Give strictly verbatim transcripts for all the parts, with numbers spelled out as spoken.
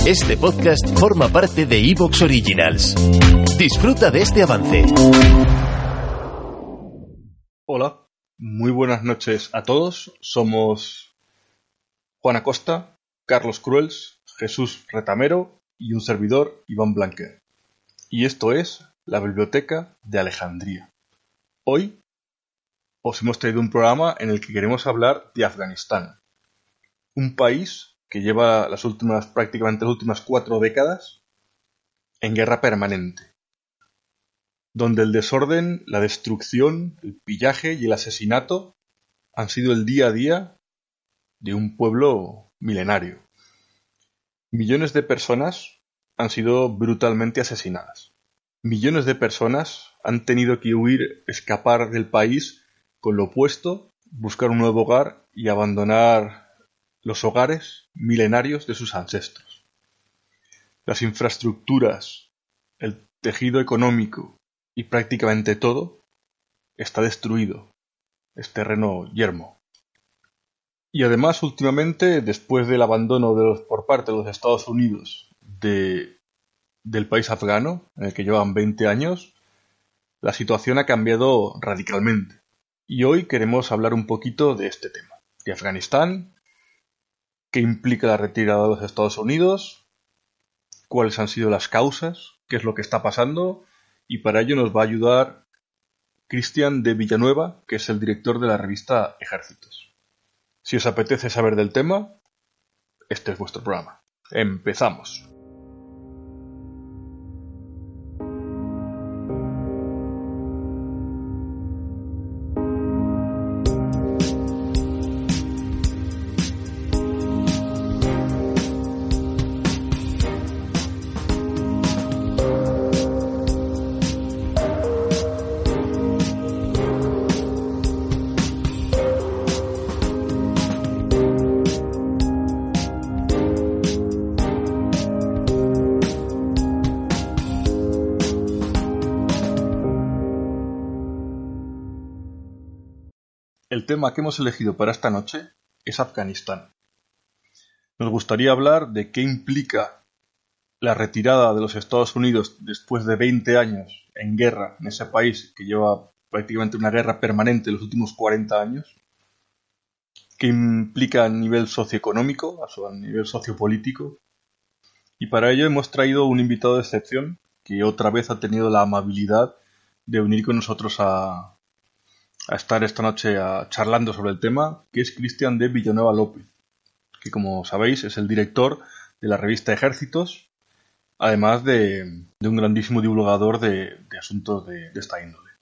Este podcast forma parte de iVoox Originals. Disfruta de este avance. Hola, muy buenas noches a todos. Somos Juan Acosta, Carlos Cruels, Jesús Retamero y un servidor, Iván Blanquer. Y esto es la Biblioteca de Alejandría. Hoy os hemos traído un programa en el que queremos hablar de Afganistán, un país que lleva las últimas, prácticamente las últimas cuatro décadas en guerra permanente, donde el desorden, la destrucción, el pillaje y el asesinato han sido el día a día de un pueblo milenario. Millones de personas han sido brutalmente asesinadas. Millones de personas han tenido que huir, escapar del país con lo opuesto, buscar un nuevo hogar y abandonar los hogares milenarios de sus ancestros. Las infraestructuras, el tejido económico y prácticamente todo está destruido. Es terreno yermo. Y además, últimamente, después del abandono de los, por parte de los Estados Unidos de, del país afgano, en el que llevan veinte años, la situación ha cambiado radicalmente. Y hoy queremos hablar un poquito de este tema, de Afganistán, qué implica la retirada de los Estados Unidos, cuáles han sido las causas, qué es lo que está pasando, y para ello nos va a ayudar Cristian de Villanueva, que es el director de la revista Ejércitos. Si os apetece saber del tema, este es vuestro programa. Empezamos. El tema que hemos elegido para esta noche es Afganistán. Nos gustaría hablar de qué implica la retirada de los Estados Unidos después de veinte años en guerra en ese país que lleva prácticamente una guerra permanente en los últimos cuarenta años, qué implica a nivel socioeconómico, a nivel sociopolítico, y para ello hemos traído un invitado de excepción que otra vez ha tenido la amabilidad de unir con nosotros a a estar esta noche a, charlando sobre el tema, que es Cristian de Villanueva López, que como sabéis es el director de la revista Ejércitos, además de, de un grandísimo divulgador de, de asuntos de, de esta índole.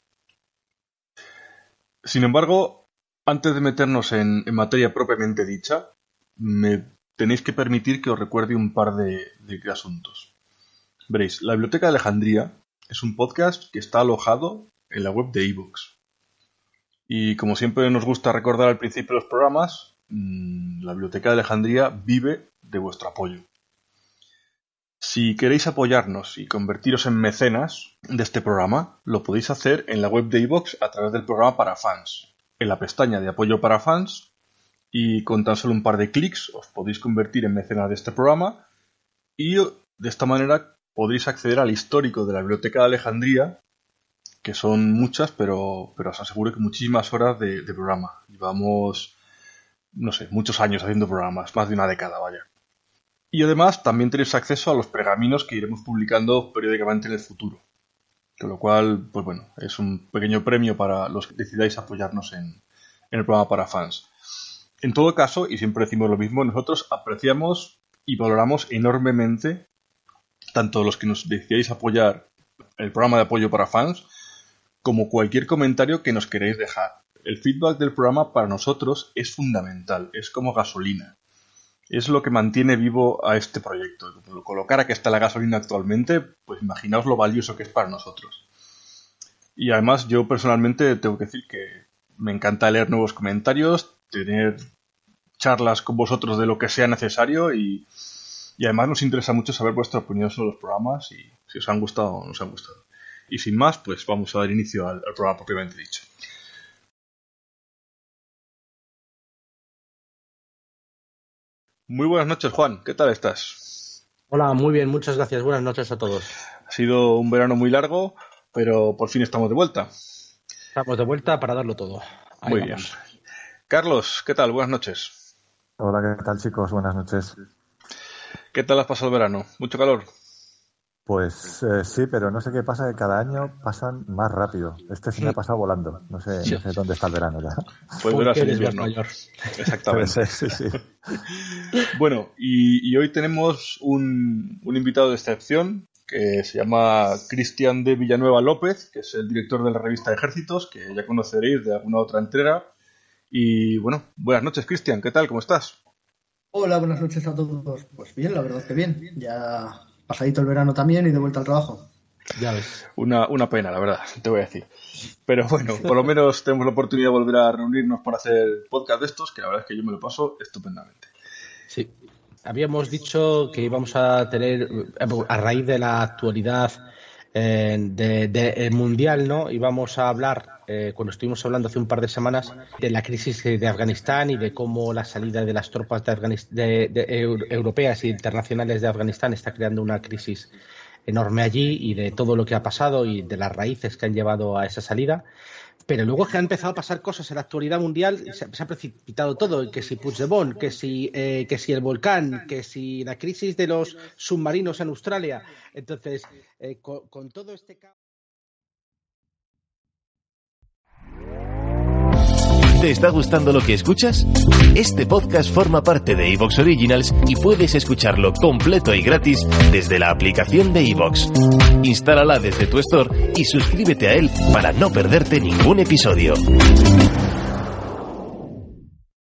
Sin embargo, antes de meternos en, en materia propiamente dicha, me tenéis que permitir que os recuerde un par de, de asuntos. Veréis, la Biblioteca de Alejandría es un podcast que está alojado en la web de iVoox. Y como siempre nos gusta recordar al principio de los programas, la Biblioteca de Alejandría vive de vuestro apoyo. Si queréis apoyarnos y convertiros en mecenas de este programa, lo podéis hacer en la web de iVoox a través del programa para fans, en la pestaña de apoyo para fans, y con tan solo un par de clics os podéis convertir en mecenas de este programa y de esta manera podréis acceder al histórico de la Biblioteca de Alejandría, que son muchas, pero, pero os aseguro que muchísimas horas de, de programa. Llevamos, no sé, muchos años haciendo programas, más de una década, vaya. Y además también tenéis acceso a los pergaminos que iremos publicando periódicamente en el futuro. Con lo cual, pues bueno, es un pequeño premio para los que decidáis apoyarnos en, en el programa para fans. En todo caso, y siempre decimos lo mismo, nosotros apreciamos y valoramos enormemente tanto los que nos decidáis apoyar el programa de apoyo para fans, como cualquier comentario que nos queréis dejar. El feedback del programa para nosotros es fundamental, es como gasolina. Es lo que mantiene vivo a este proyecto. Con lo cara que está la gasolina actualmente, pues imaginaos lo valioso que es para nosotros. Y además yo personalmente tengo que decir que me encanta leer nuevos comentarios, tener charlas con vosotros de lo que sea necesario y, y además nos interesa mucho saber vuestra opinión sobre los programas y si os han gustado o no os han gustado. Y sin más, pues vamos a dar inicio al, al programa propiamente dicho. Muy buenas noches, Juan. ¿Qué tal estás? Hola, muy bien, muchas gracias. Buenas noches a todos. Ha sido un verano muy largo, pero por fin estamos de vuelta. Estamos de vuelta para darlo todo. Ahí muy vamos. bien. Carlos, ¿qué tal? Buenas noches. Hola, ¿qué tal, chicos? Buenas noches. ¿Qué tal has pasado el verano? ¿Mucho calor? Pues eh, sí, pero no sé qué pasa, que cada año pasan más rápido. Este se me ha pasado volando. No sé, Sí. no sé dónde está el verano ya. Pues verás Porque el eres más invierno. mayor. Exactamente. Sí, sí, sí. Bueno, y, y hoy tenemos un, un invitado de excepción que se llama Cristian de Villanueva López, que es el director de la revista Ejércitos, que ya conoceréis de alguna otra entrega. Y bueno, buenas noches, Cristian. ¿Qué tal? ¿Cómo estás? Hola, buenas noches a todos. Pues bien, la verdad que bien. Ya pasadito el verano también y de vuelta al trabajo. Ya ves. Una, una pena, la verdad, te voy a decir. Pero bueno, por lo menos tenemos la oportunidad de volver a reunirnos para hacer podcast de estos, que la verdad es que yo me lo paso estupendamente. Sí. Habíamos dicho que íbamos a tener, a raíz de la actualidad eh, de, de, eh, mundial, ¿no? Íbamos a hablar, eh, cuando estuvimos hablando hace un par de semanas, de la crisis de Afganistán y de cómo la salida de las tropas de Afganist- de, de, de, europeas e internacionales de Afganistán está creando una crisis enorme allí y de todo lo que ha pasado y de las raíces que han llevado a esa salida. Pero luego es que han empezado a pasar cosas en la actualidad mundial y se, se ha precipitado todo, que si Puigdemont, que si, eh, que si el volcán, que si la crisis de los submarinos en Australia. Entonces, eh, con, con todo este caos... ¿Te está gustando lo que escuchas? Este podcast forma parte de iVoox Originals y puedes escucharlo completo y gratis desde la aplicación de iVoox. Instálala desde tu store y suscríbete a él para no perderte ningún episodio.